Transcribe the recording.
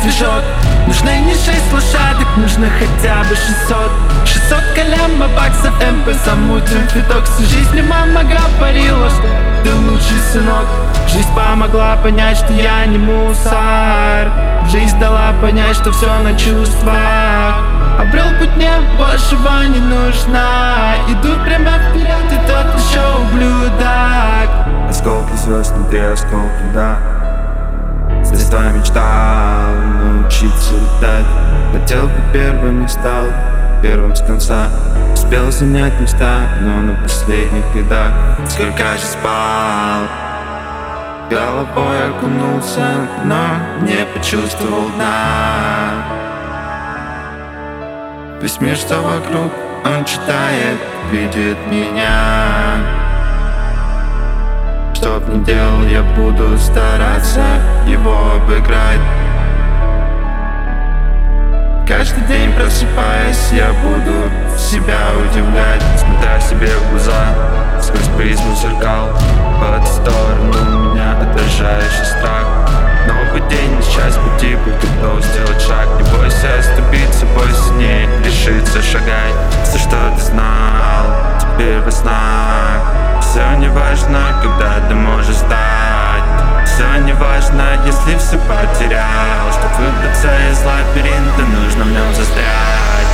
движок. Нужны не 6 лошадок, нужно хотя бы 600. 600 колямба баксов МП, замутим фиток. Всю жизнь мама говорила, что ты лучший сынок. Жизнь помогла понять, что я не мусор. Жизнь дала понять, что все на чувствах. Обрел путь, мне большего не нужно. Иду прямо вперед, и тот еще ублюдок. Осколки звезд внутри осколки, да. С детства мечтал научиться летать. Хотел бы первым, не стал первым с конца. Успел занять места, но на последних рядах. Сколько же спал, головой окунулся, но не почувствовал дна. Весь мир, что вокруг, он читает, видит меня. Что б ни делал, я буду стараться его обыграть. Каждый день просыпаясь, я буду себя удивлять. Смотря себе в глаза, сквозь призму зеркал, по ту сторону меня отражающий страх. Новый день, часть пути, будь готов сделать шаг. Не бойся оступиться, бойся не решиться, шагай. Все, что ты знал, теперь во снах. Все не важно, когда ты можешь стать. Все не важно, если все потерял. Чтоб выбраться из лабиринта, нужно в нем застрять.